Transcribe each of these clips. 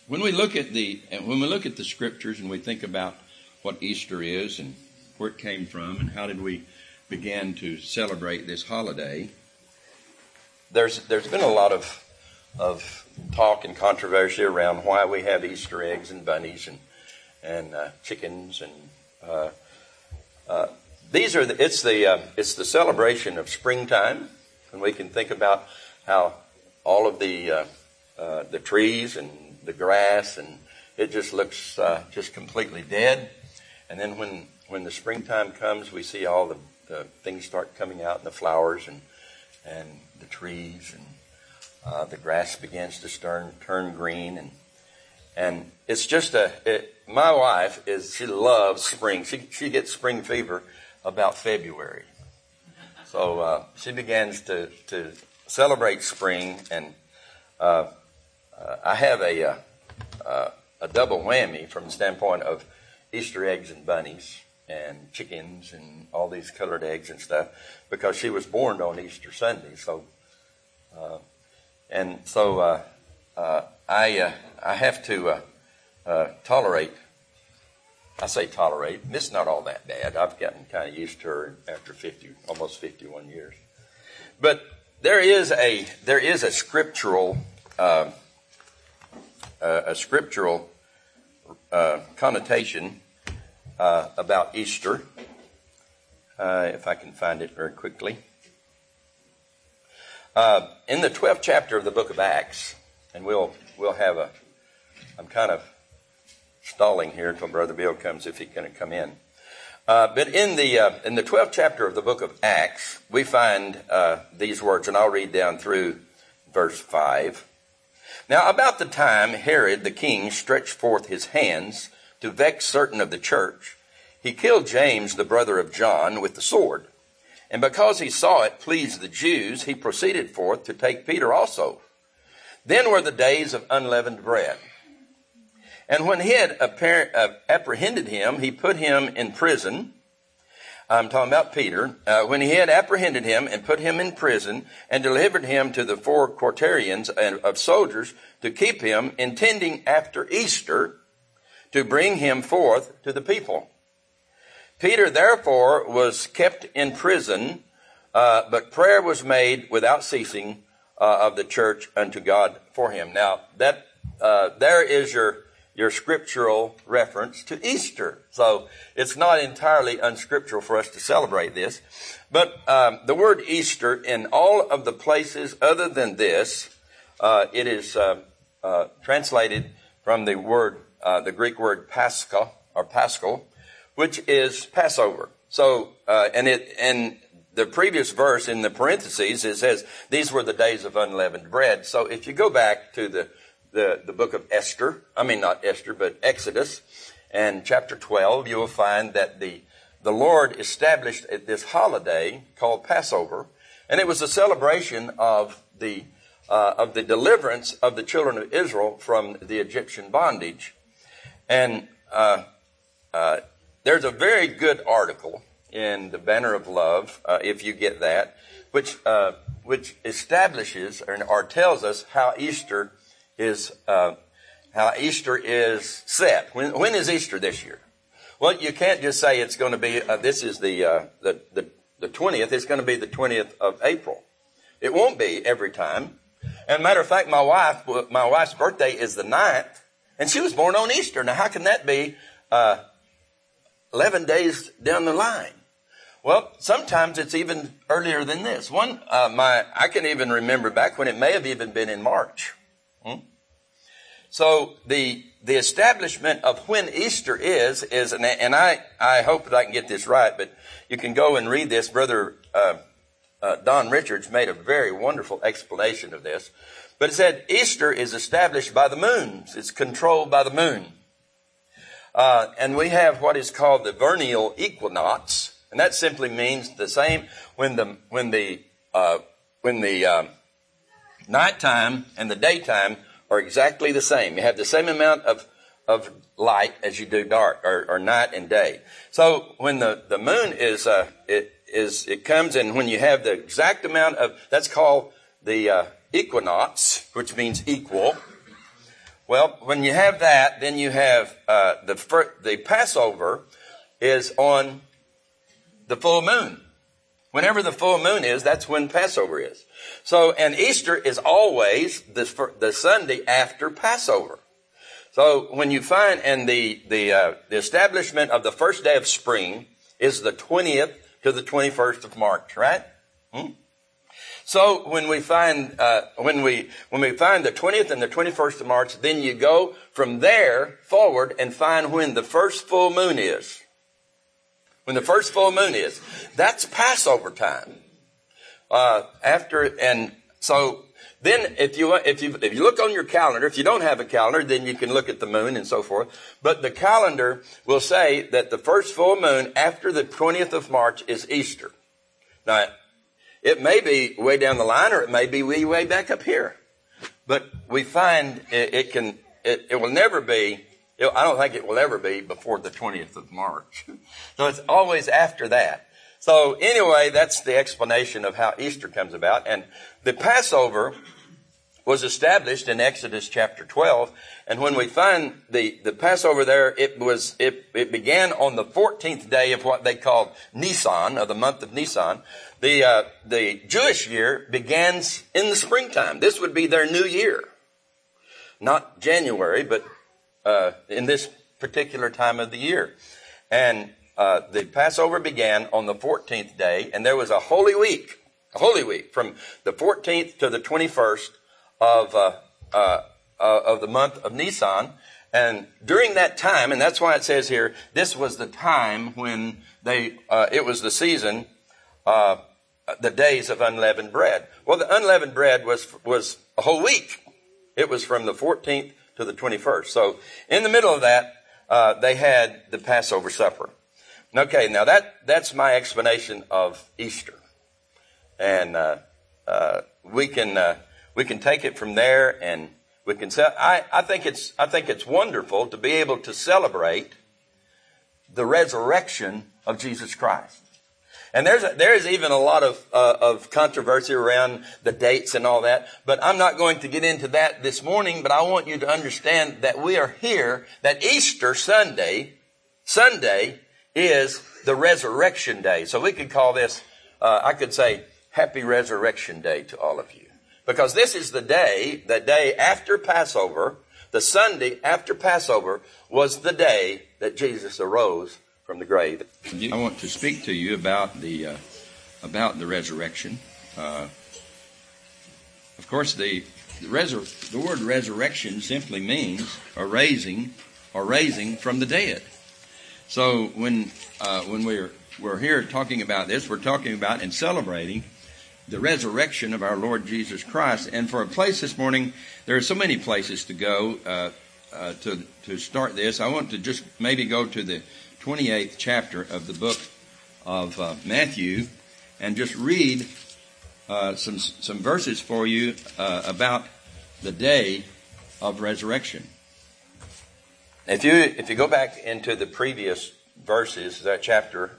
When we look at the scriptures and we think about what Easter is and where it came from and how did we begin to celebrate this holiday, there's been a lot of talk and controversy around why we have Easter eggs and bunnies and chickens and it's the celebration of springtime, and we can think about how all of the trees and the grass, and it just looks just completely dead. And then when the springtime comes, we see all the things start coming out, and the flowers and the trees, and the grass begins to turn green, and it's just my wife she loves spring. She gets spring fever about February, so she begins to celebrate spring, and I have a double whammy from the standpoint of Easter eggs and bunnies and chickens and all these colored eggs and stuff, because she was born on Easter Sunday. So, I have to tolerate. I say tolerate. It's not all that bad. I've gotten kind of used to her after almost 51 years. But there is a scriptural connotation about Easter. If I can find it very quickly. In the 12th chapter of the book of Acts, and we'll have I'm kind of stalling here until Brother Bill comes, if he can come in. But in the 12th chapter of the book of Acts, we find these words, and I'll read down through verse 5. Now, about the time Herod the king stretched forth his hands to vex certain of the church, he killed James, the brother of John, with the sword. And because he saw it pleased the Jews, he proceeded forth to take Peter also. Then were the days of unleavened bread. And when he had apprehended him, he put him in prison. I'm talking about Peter. When he had apprehended him and put him in prison and delivered him to the 4 quaternions of soldiers to keep him, intending after Easter to bring him forth to the people. Peter therefore was kept in prison, but prayer was made without ceasing of the church unto God for him. Now there is your scriptural reference to Easter. So it's not entirely unscriptural for us to celebrate this. But the word Easter, in all of the places other than this, it is translated from the Greek word Pascha or Paschal, which is Passover. So and the previous verse in the parentheses, it says these were the days of unleavened bread. So if you go back to the book of Exodus and chapter 12, you will find that the Lord established this holiday called Passover, and it was a celebration of the deliverance of the children of Israel from the Egyptian bondage. And there's a very good article in the Banner of Love, if you get that, which establishes or tells us how Easter is set. When is Easter this year? Well, you can't just say it's going to be, this is the 20th. It's going to be the 20th of April. It won't be every time. And matter of fact, my wife's birthday is the 9th, and she was born on Easter. Now, how can that be 11 days down the line? Well, sometimes it's even earlier than this. I can even remember back when it may have even been in March. So the establishment of when Easter is, and I hope that I can get this right, but you can go and read this. Brother Don Richards made a very wonderful explanation of this. But it said Easter is established by the moons. It's controlled by the moon. And we have what is called the vernal equinox, and that simply means the same when the nighttime and the daytime are exactly the same. You have the same amount of light as you do dark or night and day. So when the moon it comes, and when you have the exact amount of, that's called the equinox, which means equal. Well, when you have that, then you have the Passover is on the full moon. Whenever the full moon is, that's when Passover is. So, and Easter is always the Sunday after Passover. So when you find, and the establishment of the first day of spring is the 20th to the 21st of March, right? So when we find when we find the 20th and the 21st of March, then you go from there forward and find when the first full moon is. When the first full moon is, that's Passover time. And so then if you look on your calendar, if you don't have a calendar, then you can look at the moon and so forth. But the calendar will say that the first full moon after the 20th of March is Easter. Now, it may be way down the line, or it may be way back up here. But we find it will never be, I don't think it will ever be before the 20th of March. So it's always after that. So anyway, that's the explanation of how Easter comes about. And the Passover was established in Exodus chapter 12. And when we find the Passover there, it began on the 14th day of what they called Nisan, of the month of Nisan. The Jewish year begins in the springtime. This would be their new year. Not January, but in this particular time of the year. And the Passover began on the 14th day, and there was a holy week from the 14th to the 21st of the month of Nisan. And during that time, and that's why it says here, this was the time when it was the season, the days of unleavened bread. Well, the unleavened bread was a whole week. It was from the 14th to the 21st. So in the middle of that, they had the Passover supper. Okay, now that's my explanation of Easter. And we can take it from there, and we can say, I think it's wonderful to be able to celebrate the resurrection of Jesus Christ. And there is even a lot of controversy around the dates and all that, but I'm not going to get into that this morning. But I want you to understand that we are here, that Easter Sunday is the resurrection day. So we could call this, I could say, Happy Resurrection Day to all of you. Because this is the day after Passover, the Sunday after Passover was the day that Jesus arose from the grave. I want to speak to you about the resurrection. Of course, the word resurrection simply means a raising from the dead. So when we're here talking about this, we're talking about and celebrating the resurrection of our Lord Jesus Christ. And for a place this morning, there are so many places to go to start this. I want to just maybe go to the 28th chapter of the book of Matthew and just read some verses for you about the day of resurrection. If you go back into the previous verses, that chapter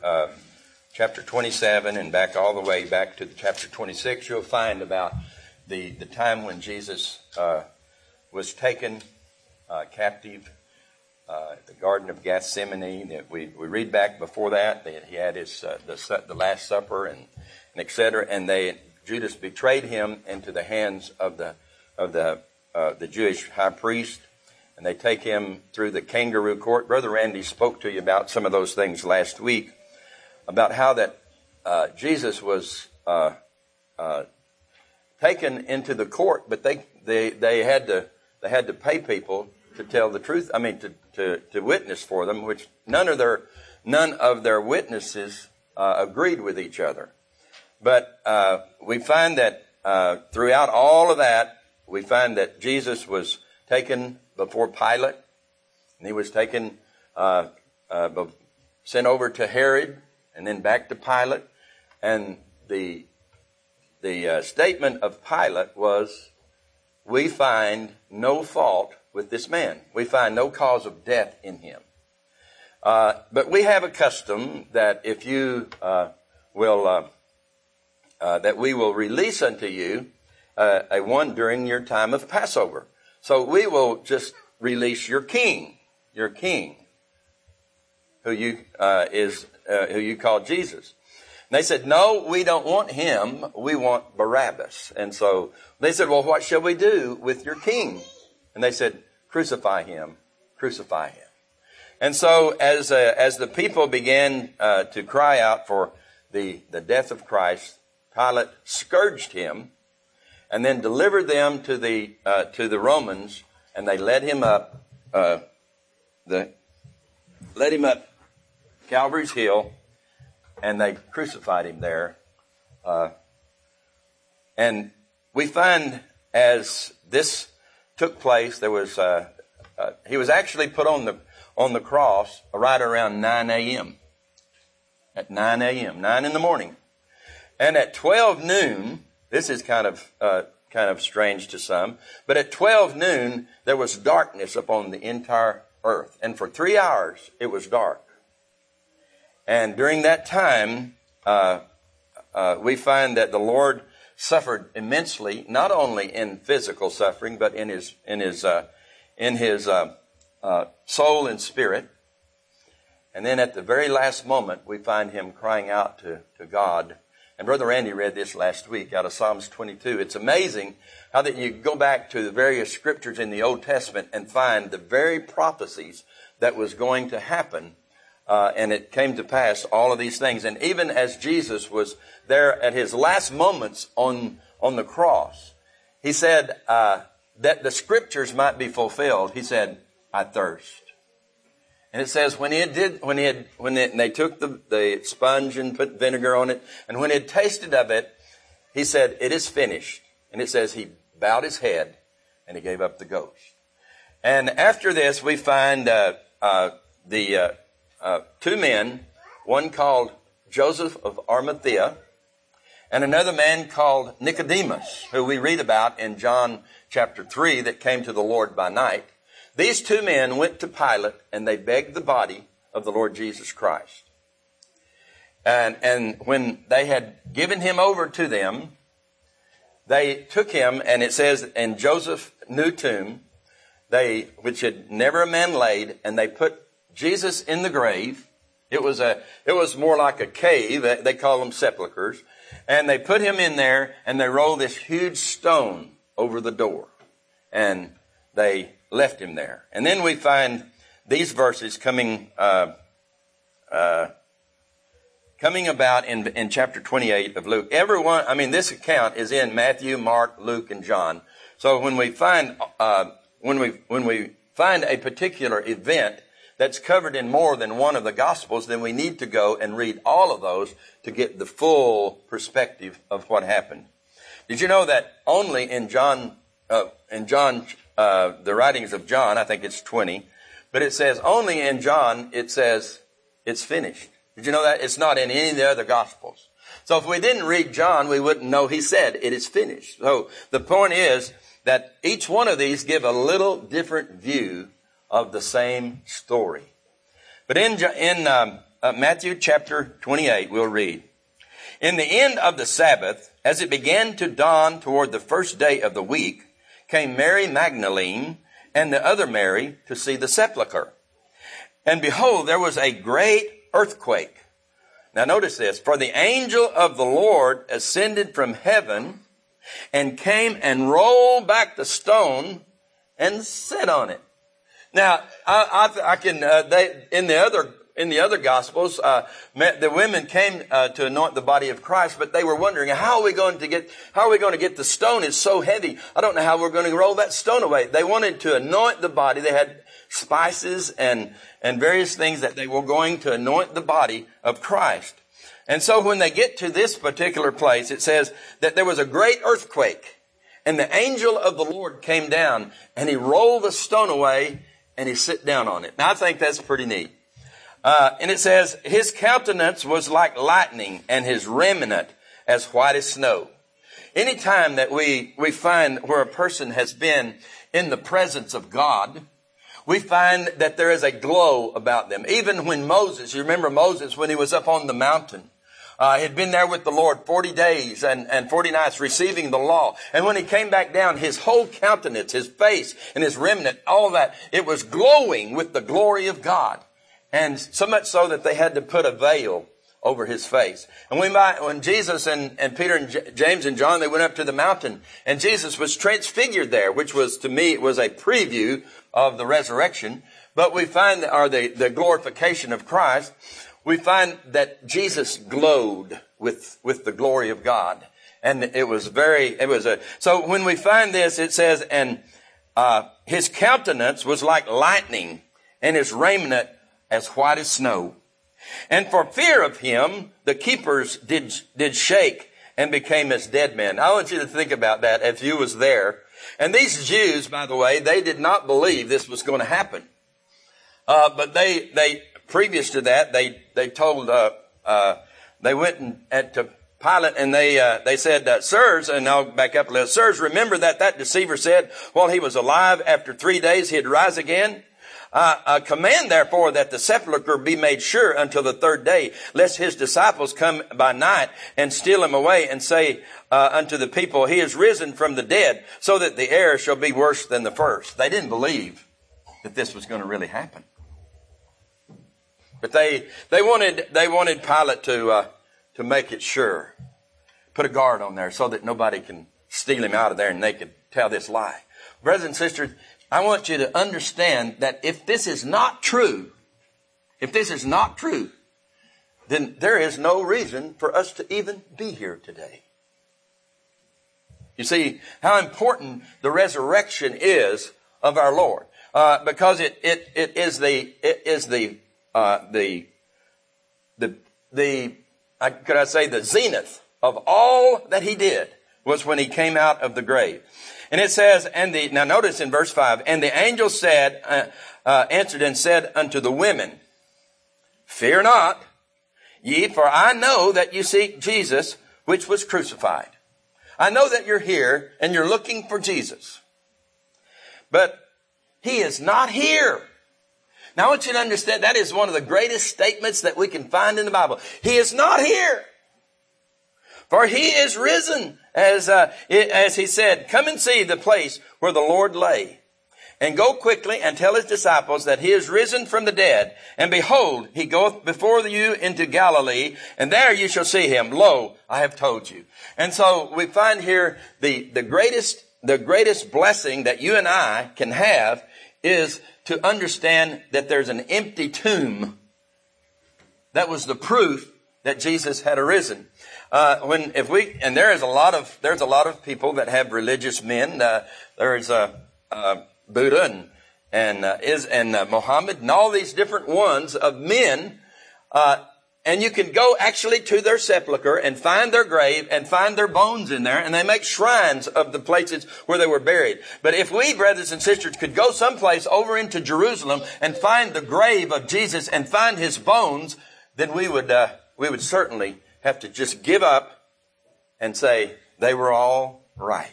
27 and back all the way back to chapter 26, you'll find about the time when Jesus was taken captive at the Garden of Gethsemane. We read back before that he had his the Last Supper and etc. And Judas betrayed him into the hands of the Jewish high priest, and they take him through the kangaroo court. Brother Randy spoke to you about some of those things last week, about how that Jesus was taken into the court, but they had to pay people to tell the truth. I mean, to witness for them, which none of their witnesses agreed with each other. But we find that throughout all of that, we find that Jesus was taken before Pilate, and he was taken, sent over to Herod, and then back to Pilate. And the statement of Pilate was, "We find no fault with this man. We find no cause of death in him." But we have a custom that if you that we will release unto you a one during your time of Passover. So we will just release your king, who you call Jesus. And they said, no, we don't want him. We want Barabbas. And so they said, well, what shall we do with your king? And they said, crucify him, crucify him. And so as the people began to cry out for the death of Christ, Pilate scourged him and then delivered them to the Romans, and they led him up Calvary's Hill, and they crucified him there. And we find as this took place, there was he was actually put on the cross right around 9 a.m. At 9 a.m., 9 in the morning. And at 12 noon, this is kind of strange to some, but at 12 noon, there was darkness upon the entire earth. And for 3 hours, it was dark. And during that time, we find that the Lord suffered immensely, not only in physical suffering, but in his soul and spirit. And then at the very last moment, we find him crying out to God. And Brother Randy read this last week out of Psalms 22. It's amazing how that you go back to the various scriptures in the Old Testament and find the very prophecies that was going to happen. And it came to pass, all of these things. And even as Jesus was there at his last moments on the cross, he said that the scriptures might be fulfilled. He said, I thirst. And it says when they took the sponge and put vinegar on it, and when he had tasted of it, he said, it is finished. And it says he bowed his head and he gave up the ghost. And after this, we find the two men, one called Joseph of Arimathea, and another man called Nicodemus, who we read about in John chapter 3, that came to the Lord by night. These two men went to Pilate and they begged the body of the Lord Jesus Christ. And when they had given him over to them, they took him, and it says in Joseph's new tomb, which had never a man laid, and they put Jesus in the grave. It was more like a cave. They call them sepulchres. And they put him in there, and they rolled this huge stone over the door. And they left him there. And then we find these verses coming about in chapter 28 of Luke. This account is in Matthew, Mark, Luke, and John. So when we find a particular event that's covered in more than one of the Gospels, then we need to go and read all of those to get the full perspective of what happened. Did you know that only in John, the writings of John, I think it's 20, but it says only in John, it says it's finished. Did you know that? It's not in any of the other Gospels. So if we didn't read John, we wouldn't know he said it is finished. So the point is that each one of these give a little different view of the same story. But in Matthew chapter 28, we'll read, in the end of the Sabbath, as it began to dawn toward the first day of the week, came Mary Magdalene and the other Mary to see the sepulchre. And behold, there was a great earthquake. Now notice this, for the angel of the Lord ascended from heaven and came and rolled back the stone and sat on it. Now, in the other Gospels, the women came to anoint the body of Christ, but they were wondering, how are we going to get the stone? It's so heavy. I don't know how we're going to roll that stone away. They wanted to anoint the body. They had spices and various things that they were going to anoint the body of Christ. And so when they get to this particular place, it says that there was a great earthquake, and the angel of the Lord came down, and he rolled the stone away, and he sat down on it. Now, I think that's pretty neat. And it says, his countenance was like lightning, and his raiment as white as snow. Anytime that we find where a person has been in the presence of God, we find that there is a glow about them. Even when Moses, you remember Moses when he was up on the mountain, He had been there with the Lord 40 days and 40 nights receiving the law. And when he came back down, his whole countenance, his face and his remnant, all that, it was glowing with the glory of God. And so much so that they had to put a veil over his face. And when Jesus and Peter and James and John, they went up to the mountain, and Jesus was transfigured there, which was, to me, it was a preview of the resurrection. But we find, or the glorification of Christ, we find that Jesus glowed with the glory of God. And so when we find this, it says, and his countenance was like lightning, and his raiment as white as snow. And for fear of him, the keepers did shake and became as dead men. I want you to think about that if you was there. And these Jews, by the way, they did not believe this was going to happen. But they previous to that, they told, they went to Pilate and they said, sirs, and I'll back up a little, sirs, remember that deceiver said while he was alive, after 3 days he'd rise again? Command therefore that the sepulchre be made sure until the 3rd day, lest his disciples come by night and steal him away and say unto the people, he is risen from the dead, so that the heir shall be worse than the first. They didn't believe that this was going to really happen. But they wanted Pilate to make it sure. Put a guard on there so that nobody can steal him out of there and they could tell this lie. Brothers and sisters, I want you to understand that if this is not true, then there is no reason for us to even be here today. You see how important the resurrection is of our Lord, because it is the zenith of all that he did was when he came out of the grave. And it says, now notice in verse 5, and the angel said, answered and said unto the women, fear not ye, for I know that you seek Jesus, which was crucified. I know that you're here and you're looking for Jesus, but he is not here. Now I want you to understand that is one of the greatest statements that we can find in the Bible. He is not here. For he is risen, as he said, come and see the place where the Lord lay. And go quickly and tell his disciples that he is risen from the dead. And behold, he goeth before you into Galilee, and there you shall see him. Lo, I have told you. And so we find here the greatest blessing that you and I can have is to understand that there's an empty tomb. That was the proof that Jesus had arisen. There's a lot of people that have religious men. There's Buddha and Muhammad and all these different ones of men. And you can go actually to their sepulcher and find their grave and find their bones in there, and they make shrines of the places where they were buried. But if we, brothers and sisters, could go someplace over into Jerusalem and find the grave of Jesus and find his bones, then we would certainly have to just give up and say they were all right.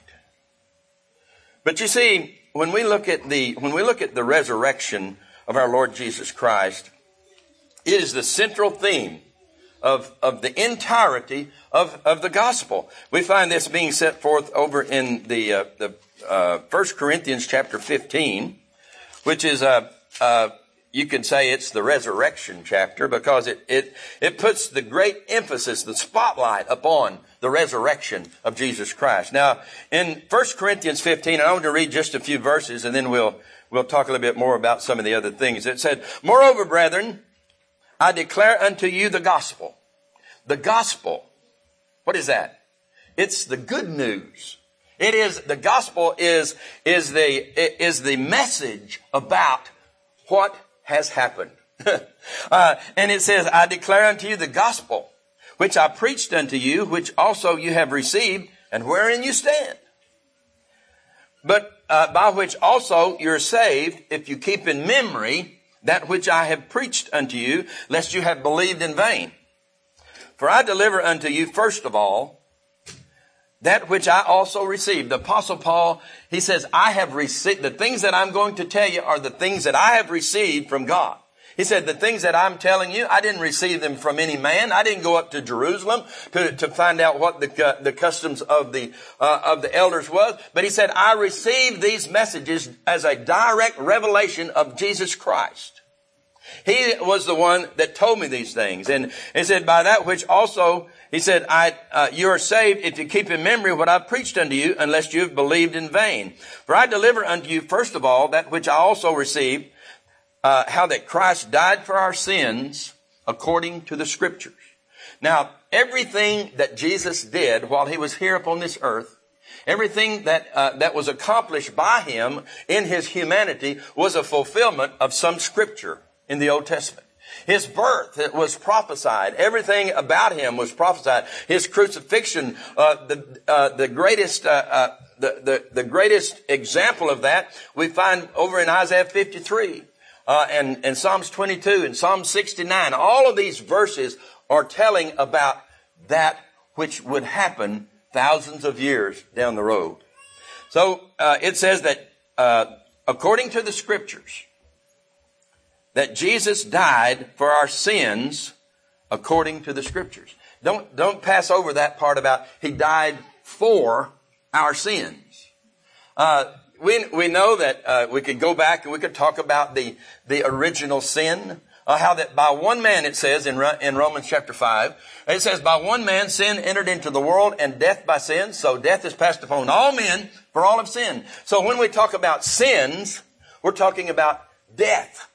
But you see, when we look at the resurrection of our Lord Jesus Christ, it is the central theme of the entirety of the gospel. We find this being set forth over in the 1 Corinthians chapter 15, which is you can say it's the resurrection chapter, because it puts the great emphasis, the spotlight upon the resurrection of Jesus Christ. Now, in 1 Corinthians 15, and I want to read just a few verses, and then we'll talk a little bit more about some of the other things. It said, moreover, brethren, I declare unto you the gospel. The gospel. What is that? It's the good news. The gospel is the message about what has happened. And it says, I declare unto you the gospel, which I preached unto you, which also you have received, and wherein you stand. But by which also you're saved, if you keep in memory that which I have preached unto you, lest you have believed in vain. For I deliver unto you, first of all, that which I also received. The Apostle Paul, he says, I have received, the things that I'm going to tell you are the things that I have received from God. He said, the things that I'm telling you, I didn't receive them from any man. I didn't go up to Jerusalem to find out what the customs of the elders was. But he said, I received these messages as a direct revelation of Jesus Christ. He was the one that told me these things. And he said, by that which also, he said, you are saved if you keep in memory what I've preached unto you, unless you have believed in vain. For I deliver unto you, first of all, that which I also received, how that Christ died for our sins according to the Scriptures. Now, everything that Jesus did while he was here upon this earth, everything that was accomplished by him in his humanity was a fulfillment of some Scripture in the Old Testament. His birth, it was prophesied. Everything about him was prophesied. His crucifixion, the greatest example of that we find over in Isaiah 53, and Psalms 22 and Psalm 69. All of these verses are telling about that which would happen thousands of years down the road. So, it says that, according to the Scriptures, that Jesus died for our sins according to the Scriptures. Don't pass over that part about he died for our sins. We know that we could go back and we could talk about the original sin. How that by one man, it says in Romans chapter 5, it says, by one man sin entered into the world, and death by sin. So death is passed upon all men, for all have sinned. So when we talk about sins, we're talking about death.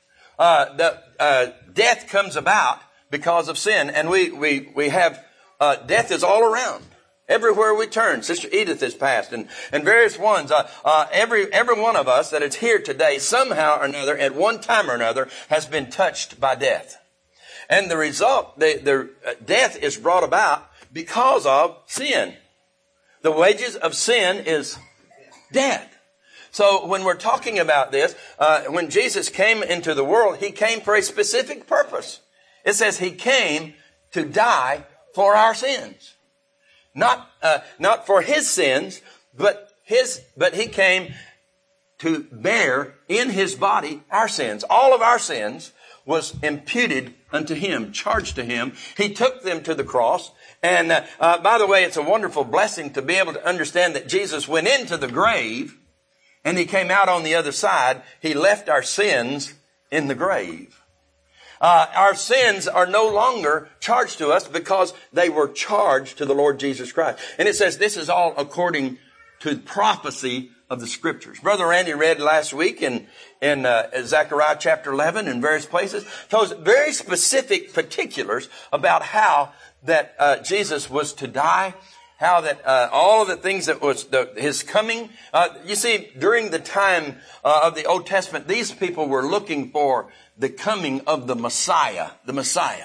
Death comes about because of sin, and we have death is all around. Everywhere we turn. Sister Edith has passed, and various ones. Every one of us that is here today, somehow or another, at one time or another, has been touched by death. And the result, the death is brought about because of sin. The wages of sin is death. So when we're talking about this, when Jesus came into the world, he came for a specific purpose. It says he came to die for our sins. Not for his sins, but he came to bear in his body our sins. All of our sins was imputed unto him, charged to him. He took them to the cross. And by the way, it's a wonderful blessing to be able to understand that Jesus went into the grave and he came out on the other side. He left our sins in the grave. Our sins are no longer charged to us because they were charged to the Lord Jesus Christ. And it says this is all according to prophecy of the Scriptures. Brother Randy read last week in Zechariah chapter 11 in various places. Tells very specific particulars about how that Jesus was to die. How that all of the things that was his coming. You see, during the time of the Old Testament, these people were looking for the coming of the Messiah. The Messiah.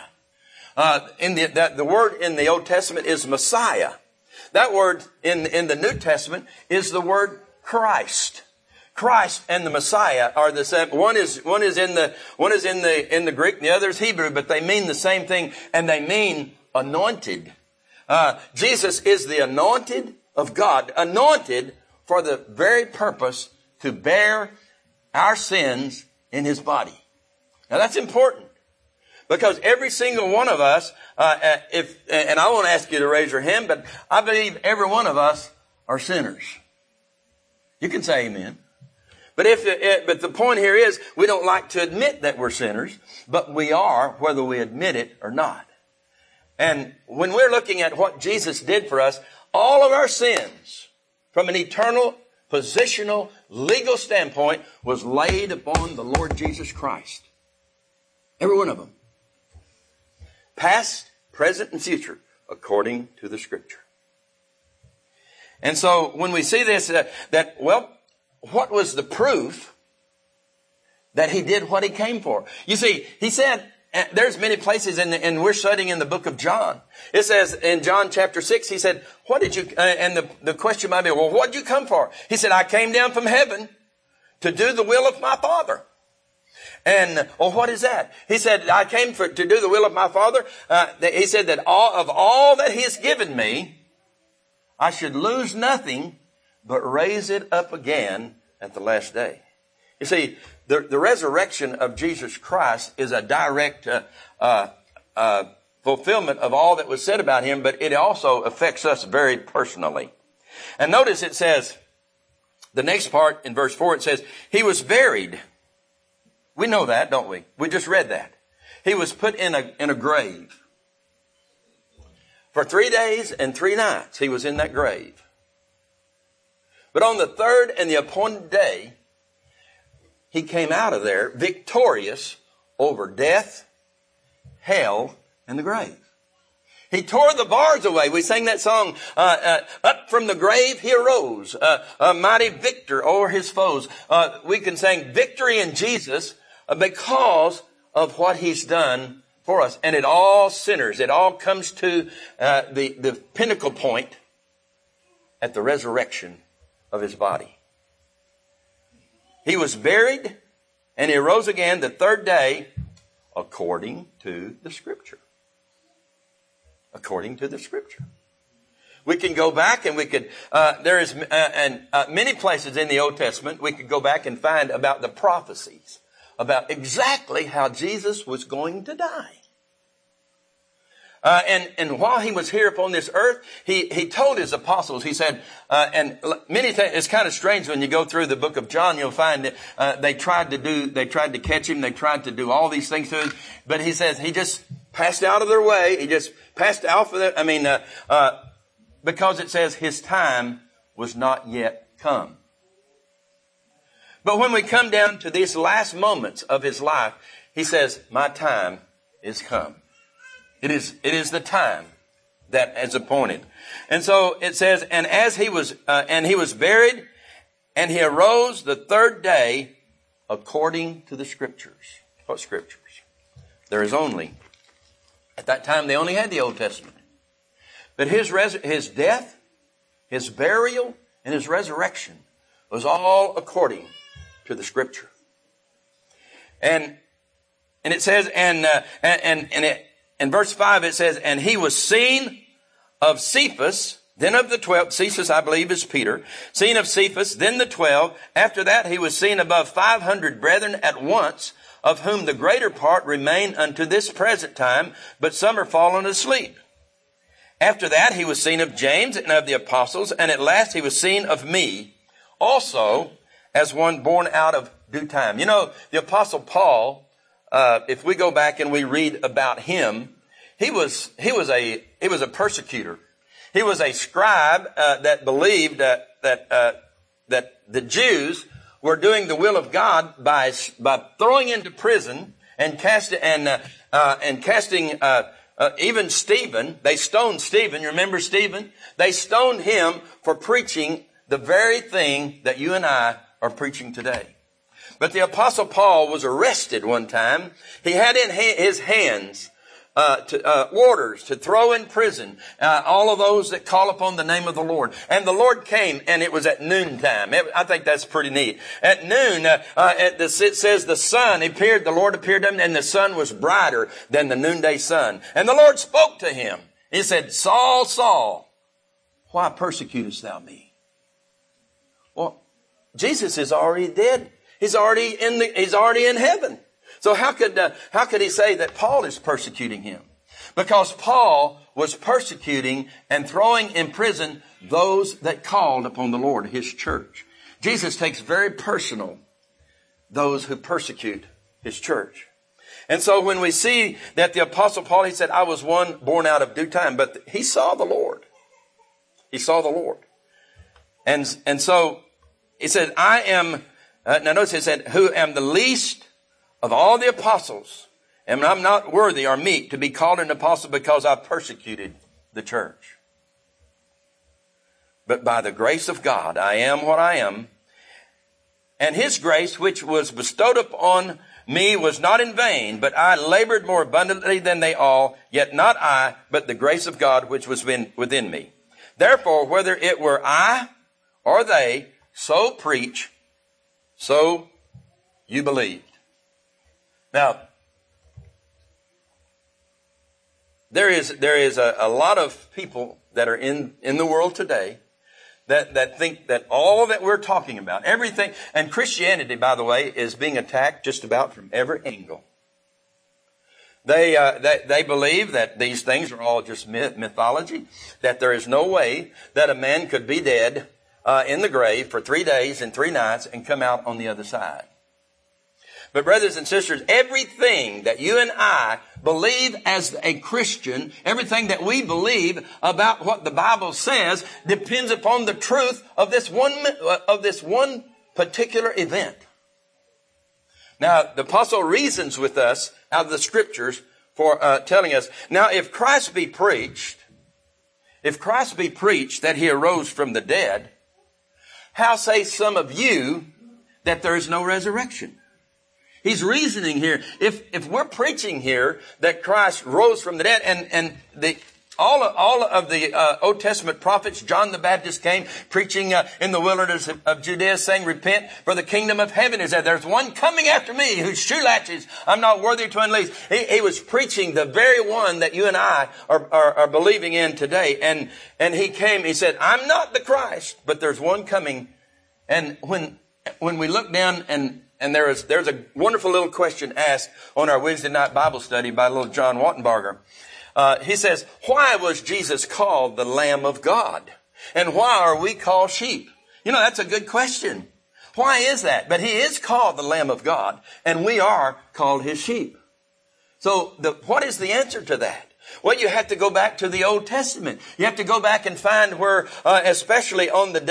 The word in the Old Testament is Messiah. That word in the New Testament is the word Christ. Christ and the Messiah are the same. One is in the Greek, and the other is Hebrew, but they mean the same thing, and they mean anointed. Jesus is the anointed of God, anointed for the very purpose to bear our sins in his body. Now that's important because every single one of us, and I won't ask you to raise your hand, but I believe every one of us are sinners. You can say amen. But but the point here is we don't like to admit that we're sinners, but we are whether we admit it or not. And when we're looking at what Jesus did for us, all of our sins, from an eternal, positional, legal standpoint, was laid upon the Lord Jesus Christ. Every one of them. Past, present, and future, according to the Scripture. And so when we see this, what was the proof that he did what he came for? You see, he said, there's many places and we're studying in the book of John. It says in John chapter 6, he said, what did you, and the question might be, well, what did you come for? He said, I came down from heaven to do the will of my Father. And, well, what is that? He said, I came to do the will of my Father. He said that all that he has given me, I should lose nothing, but raise it up again at the last day. You see, the resurrection of Jesus Christ is a direct fulfillment of all that was said about him, but it also affects us very personally. And notice it says, the next part in verse 4, it says, he was buried. We know that, don't we? We just read that. He was put in a grave. For 3 days and 3 nights, he was in that grave. But on the third and the appointed day, he came out of there victorious over death, hell, and the grave. He tore the bars away. We sang that song, up from the grave he arose, a mighty victor over his foes. We can sing victory in Jesus because of what he's done for us. And it all centers, it all comes to the pinnacle point at the resurrection of his body. He was buried and he arose again the third day according to the Scripture. According to the Scripture. We can go back and we could, many places in the Old Testament, we could go back and find about the prophecies about exactly how Jesus was going to die. And while he was here upon this earth, he told his apostles, he said, and many times, it's kind of strange when you go through the book of John, you'll find that, they tried to catch him, they tried to do all these things to him, but he says he just passed out of their way, he just passed out for them, because it says his time was not yet come. But when we come down to these last moments of his life, he says, my time is come. It is the time that is appointed. And so it says, and as he was buried and he arose the third day according to the Scriptures. What Scriptures? There is only, at that time they only had the Old Testament. But his death, his burial, and his resurrection was all according to the Scripture. And it says, in verse 5 it says, and he was seen of Cephas, then of the 12. Cephas, I believe, is Peter. Seen of Cephas, then the 12. After that he was seen above 500 brethren at once, of whom the greater part remain unto this present time, but some are fallen asleep. After that he was seen of James and of the apostles, and at last he was seen of me, also as one born out of due time. You know, the apostle Paul, if we go back and we read about him, he was a persecutor. He was a scribe that believed that the Jews were doing the will of God by throwing into prison and casting even Stephen. They stoned Stephen. You remember Stephen? They stoned him for preaching the very thing that you and I are preaching today. But the apostle Paul was arrested one time. He had in his hands orders to throw in prison all of those that call upon the name of the Lord. And the Lord came, and it was at noontime. I think that's pretty neat. At noon, it says the Lord appeared to him, and the sun was brighter than the noonday sun. And the Lord spoke to him. He said, Saul, Saul, why persecutest thou me? Well, Jesus is already dead. He's already in heaven. So how could he say that Paul is persecuting him? Because Paul was persecuting and throwing in prison those that called upon the Lord, his church. Jesus takes very personal those who persecute his church. And so when we see that the apostle Paul, he said, I was one born out of due time, but he saw the Lord. He saw the Lord. And so he said, I am, now notice he said, who am the least of all the apostles, and I'm not worthy or meet to be called an apostle because I persecuted the church. But by the grace of God, I am what I am. And his grace, which was bestowed upon me, was not in vain, but I labored more abundantly than they all, yet not I, but the grace of God, which was within me. Therefore, whether it were I or they, so preach, so you believed. Now, there is a lot of people that are in the world today that think that all that we're talking about, everything, and Christianity, by the way, is being attacked just about from every angle. They believe that these things are all just mythology, that there is no way that a man could be dead in the grave for 3 days and 3 nights and come out on the other side. But brothers and sisters, everything that you and I believe as a Christian, everything that we believe about what the Bible says depends upon the truth of this one particular event. Now, the apostle reasons with us out of the scriptures for telling us, now if Christ be preached that he arose from the dead, how say some of you that there is no resurrection? He's reasoning here. If we're preaching here that Christ rose from the dead, and all of the Old Testament prophets, John the Baptist came preaching in the wilderness of Judea, saying, "Repent, for the kingdom of heaven is there. There's one coming after me, whose shoe latches I'm not worthy to unloose." He was preaching the very one that you and I are believing in today. And he came. He said, "I'm not the Christ, but there's one coming." And when we look down and there's a wonderful little question asked on our Wednesday night Bible study by little John Wattenbarger. He says, why was Jesus called the Lamb of God? And why are we called sheep? You know, that's a good question. Why is that? But he is called the Lamb of God, and we are called his sheep. So what is the answer to that? Well, you have to go back to the Old Testament. You have to go back and find where, especially on the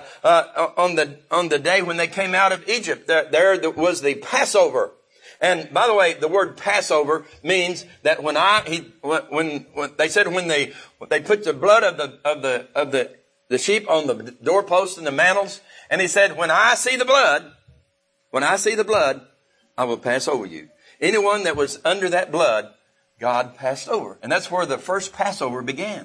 day when they came out of Egypt, there was the Passover. And by the way, the word Passover means that when they put the blood of the sheep on the doorposts and the mantles, and he said, when I see the blood, I will pass over you. Anyone that was under that blood, God passed over. And that's where the first Passover began.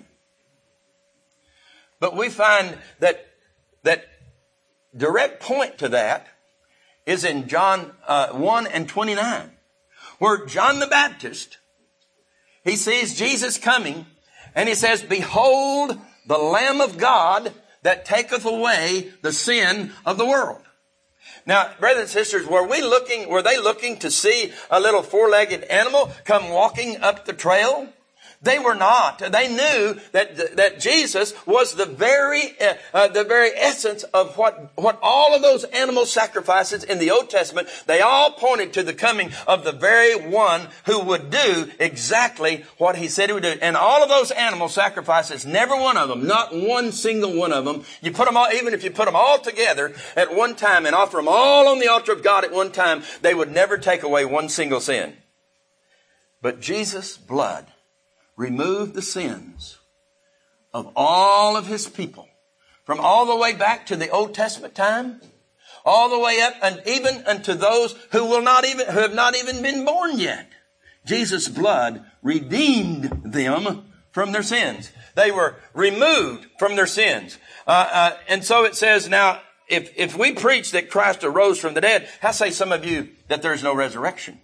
But we find that direct point to that is in John 1:29, where John the Baptist, he sees Jesus coming, and he says, "Behold, the Lamb of God that taketh away the sin of the world." Now, brothers and sisters, were they looking to see a little four-legged animal come walking up the trail? They were not. They knew that Jesus was the very essence of what all of those animal sacrifices in the Old Testament, they all pointed to the coming of the very one who would do exactly what he said he would do. And all of those animal sacrifices, never one of them, not one single one of them, you put them all, even if you put them all together at one time and offer them all on the altar of God at one time, they would never take away one single sin. But Jesus' blood removed the sins of all of his people, from all the way back to the Old Testament time, all the way up and even unto those who have not even been born yet. Jesus' blood redeemed them from their sins. They were removed from their sins. And so it says, now, if we preach that Christ arose from the dead, how say some of you that there's no resurrection?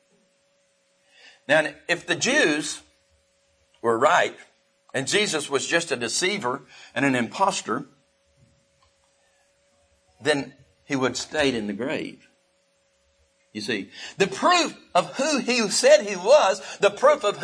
Now, if the Jews were right, and Jesus was just a deceiver and an imposter, then he would have stayed in the grave. You see, the proof of who he said he was, the proof of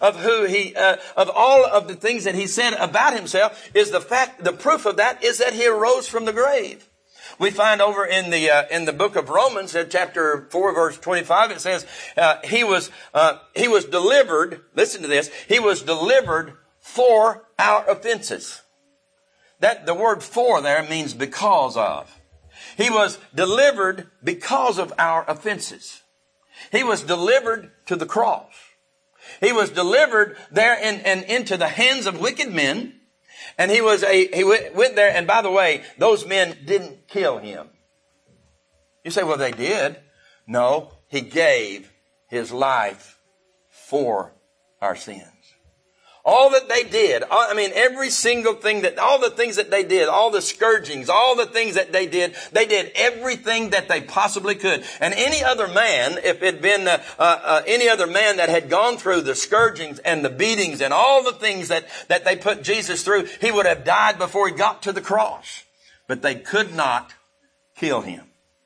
all of the things that he said about himself is the proof of that is that he arose from the grave. We find over in the book of Romans, chapter 4, verse 25, it says, he was delivered, listen to this, he was delivered for our offenses. That, the word for there means because of. He was delivered because of our offenses. He was delivered to the cross. He was delivered there and into the hands of wicked men. And he went there, and by the way, those men didn't kill him. You say, well, they did. No, he gave his life for our sins. All that they did, every single thing all the things that they did, all the scourgings, all the things that they did everything that they possibly could. And any other man, if it had been any other man that had gone through the scourgings and the beatings and all the things that they put Jesus through, he would have died before he got to the cross. But they could not kill him.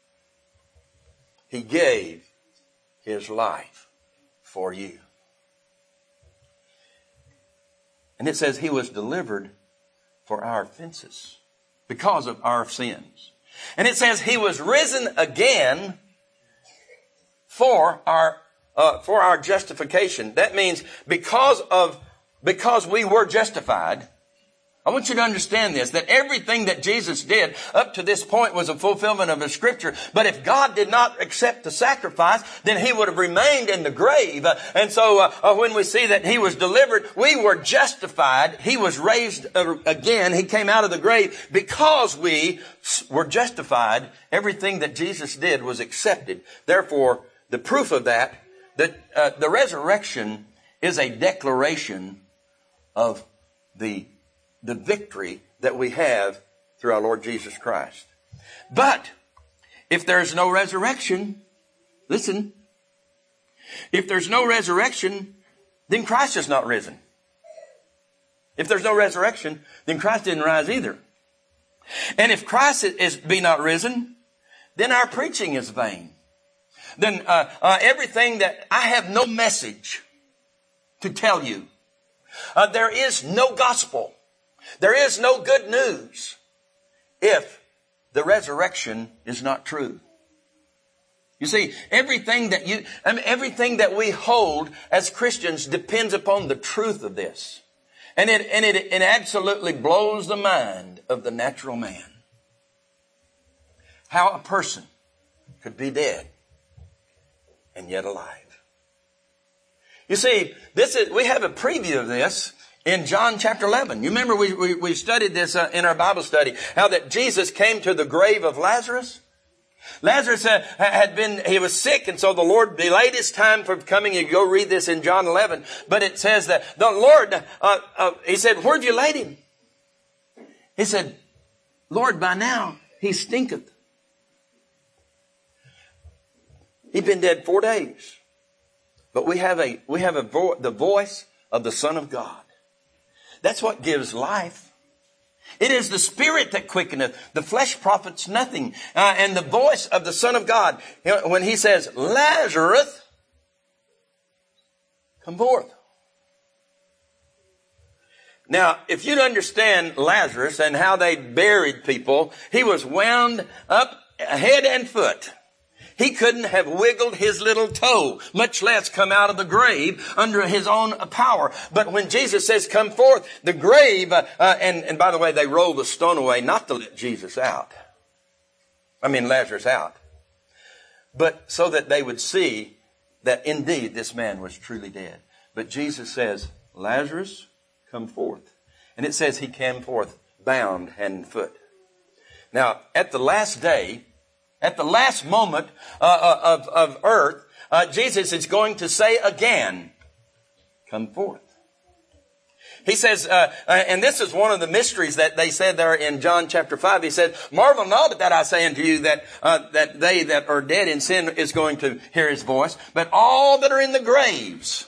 He gave his life for you. And it says he was delivered for our offenses because of our sins. And it says he was risen again for our justification. That means because we were justified. I want you to understand this, that everything that Jesus did up to this point was a fulfillment of the scripture. But if God did not accept the sacrifice, then he would have remained in the grave. And so when we see that he was delivered, we were justified. He was raised again. He came out of the grave because we were justified. Everything that Jesus did was accepted. Therefore, the proof of that, the resurrection is a declaration of the victory that we have through our Lord Jesus Christ. But if there's no resurrection, listen, if there's no resurrection, then Christ is not risen. If there's no resurrection, then Christ didn't rise either. And if Christ be not risen, then our preaching is vain. Then everything that I have no message to tell you. There is no gospel. There is no good news if the resurrection is not true. You see, everything that we hold as Christians depends upon the truth of this. And it absolutely blows the mind of the natural man. How a person could be dead and yet alive. You see, we have a preview of this in John chapter 11. You remember we studied this in our Bible study, how that Jesus came to the grave of Lazarus. Lazarus he was sick, and so the Lord delayed his time for coming. You go read this in John 11. But it says that the Lord, he said, "Where have you laid him?" He said, "Lord, by now he stinketh." He'd been dead 4 days. But we have the voice of the Son of God. That's what gives life. It is the Spirit that quickeneth. The flesh profits nothing. And the voice of the Son of God, when he says, "Lazarus, come forth." Now, if you'd understand Lazarus and how they buried people, he was wound up head and foot. He couldn't have wiggled his little toe, much less come out of the grave under his own power. But when Jesus says, "Come forth," the grave, and by the way, they rolled the stone away not to let Lazarus out. But so that they would see that indeed this man was truly dead. But Jesus says, "Lazarus, come forth." And it says he came forth bound hand and foot. Now, at the last day, at the last moment of earth, Jesus is going to say again, "Come forth." He says, and this is one of the mysteries that they said there in John chapter 5. He said, "Marvel not that I say unto you that they that are dead in sin is going to hear his voice, but all that are in the graves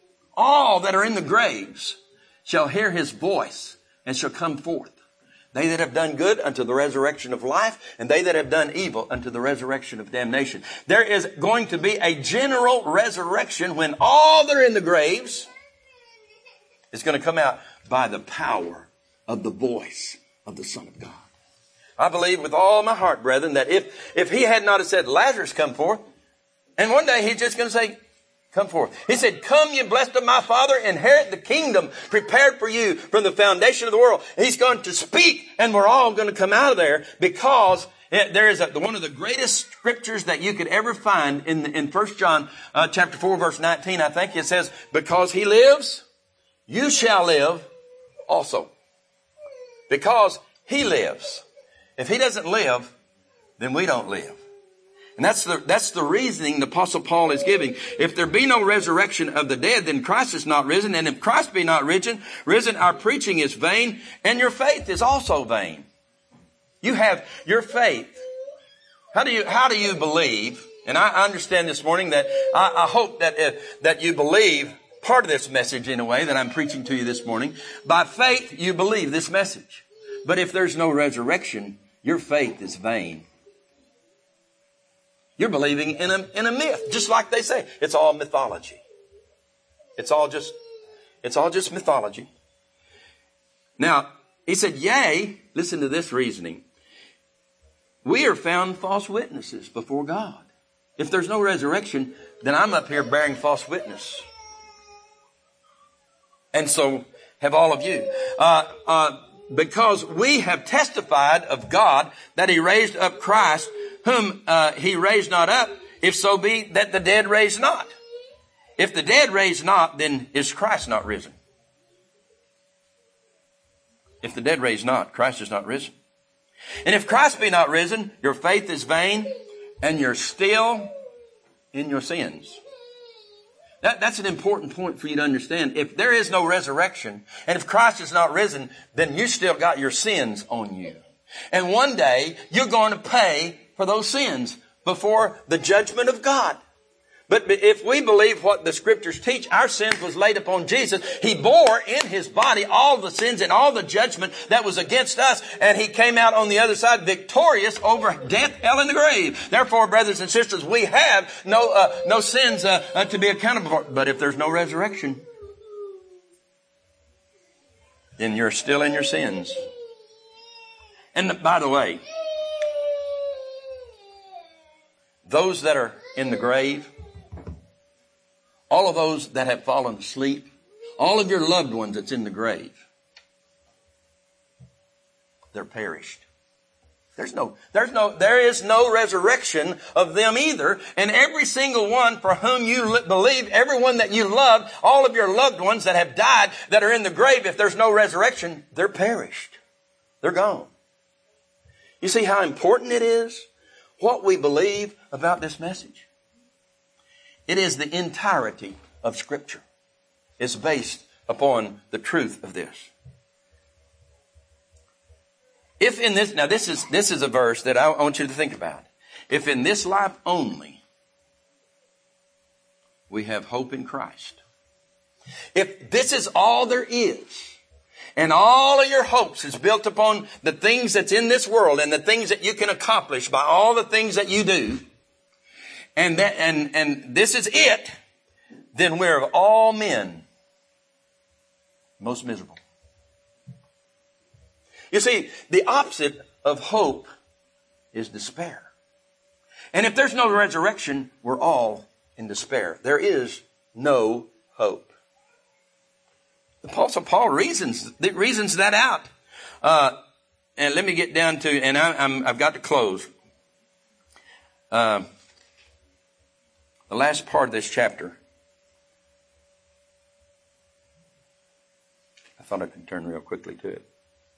shall hear his voice and shall come forth. They that have done good unto the resurrection of life, and they that have done evil unto the resurrection of damnation." There is going to be a general resurrection when all that are in the graves is going to come out by the power of the voice of the Son of God. I believe with all my heart, brethren, that if he had not have said, "Lazarus, come forth," and one day he's just going to say, "Come forth." He said, "Come, ye blessed of my Father, inherit the kingdom prepared for you from the foundation of the world." And he's going to speak, and we're all going to come out of there, because there is one of the greatest scriptures that you could ever find in 1 John chapter 4, verse 19. I think it says, "Because he lives, you shall live also." Because he lives. If he doesn't live, then we don't live. And that's the reasoning the Apostle Paul is giving. If there be no resurrection of the dead, then Christ is not risen. And if Christ be not risen, our preaching is vain, and your faith is also vain. You have your faith. How do you believe? And I understand this morning that I hope that you believe part of this message in a way that I'm preaching to you this morning. By faith, you believe this message. But if there's no resurrection, your faith is vain. You're believing in a myth, just like they say. It's all mythology. It's all just mythology. Now, he said, yea, listen to this reasoning. We are found false witnesses before God. If there's no resurrection, then I'm up here bearing false witness. And so have all of you. Because we have testified of God that he raised up Christ, whom he raised not up, if so be that the dead raised not. If the dead raised not, then is Christ not risen? If the dead raised not, Christ is not risen. And if Christ be not risen, your faith is vain, and you're still in your sins. That's an important point for you to understand. If there is no resurrection, and if Christ is not risen, then you still got your sins on you. And one day, you're going to pay for those sins before the judgment of God. But if we believe what the Scriptures teach, our sins was laid upon Jesus. He bore in His body all the sins and all the judgment that was against us. And He came out on the other side victorious over death, hell, and the grave. Therefore, brothers and sisters, we have no sins to be accountable for. But if there's no resurrection, then you're still in your sins. And by the way, those that are in the grave, all of those that have fallen asleep, all of your loved ones that's in the grave, they're perished. There is no resurrection of them either. And every single one for whom you believe, everyone that you love, all of your loved ones that have died, that are in the grave, if there's no resurrection, they're perished. They're gone. You see how important it is what we believe about this message? It is the entirety of Scripture. It's based upon the truth of this. If in this, now this is a verse that I want you to think about. If in this life only we have hope in Christ. If this is all there is, and all of your hopes is built upon the things that's in this world and the things that you can accomplish by all the things that you do, and this is it, then we're of all men most miserable. You see, the opposite of hope is despair. And if there's no resurrection, we're all in despair. There is no hope. The Apostle Paul reasons that out. And let me get down to, and I've got to close. The last part of this chapter. I thought I could turn real quickly to it.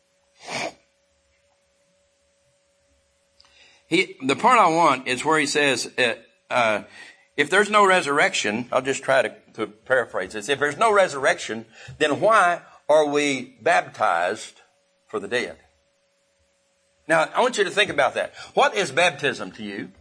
The part I want is where he says, if there's no resurrection, I'll just try to paraphrase this. If there's no resurrection, then why are we baptized for the dead? Now, I want you to think about that. What is baptism to you?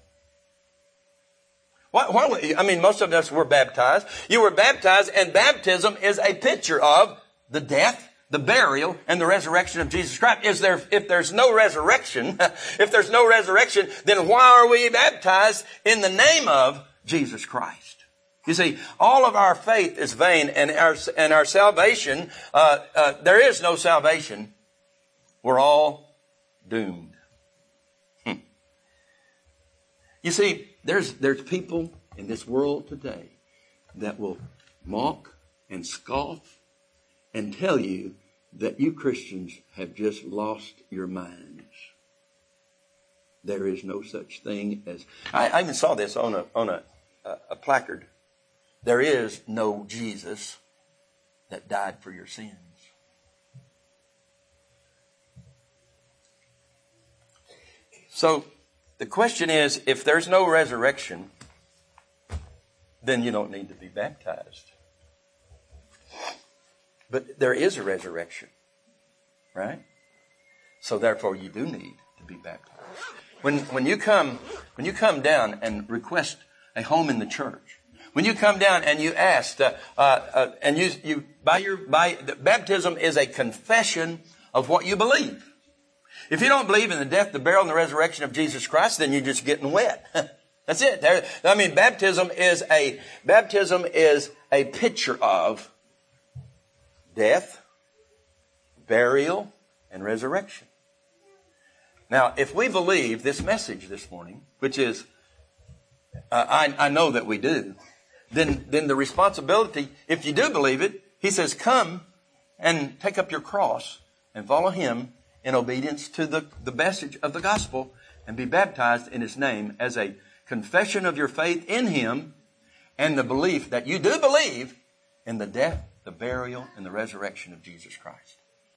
Most of us were baptized. You were baptized, and baptism is a picture of the death, the burial, and the resurrection of Jesus Christ. If there's no resurrection, then why are we baptized in the name of Jesus Christ? You see, all of our faith is vain, and our salvation, there is no salvation. We're all doomed. You see, there's people in this world today that will mock and scoff and tell you that you Christians have just lost your minds. There is no such thing as, I even saw this on a placard. There is no Jesus that died for your sins. So The question is, if there's no resurrection, then you don't need to be baptized. But there is a resurrection, right? So therefore you do need to be baptized. When you come down and request a home in the church, when you come down and you ask, baptism is a confession of what you believe. If you don't believe in the death, the burial, and the resurrection of Jesus Christ, then you're just getting wet. That's it. Baptism is a picture of death, burial, and resurrection. Now, if we believe this message this morning, which is, I know that we do, then the responsibility, if you do believe it, he says, come and take up your cross and follow him in obedience to the message of the gospel and be baptized in his name as a confession of your faith in him and the belief that you do believe in the death, the burial, and the resurrection of Jesus Christ.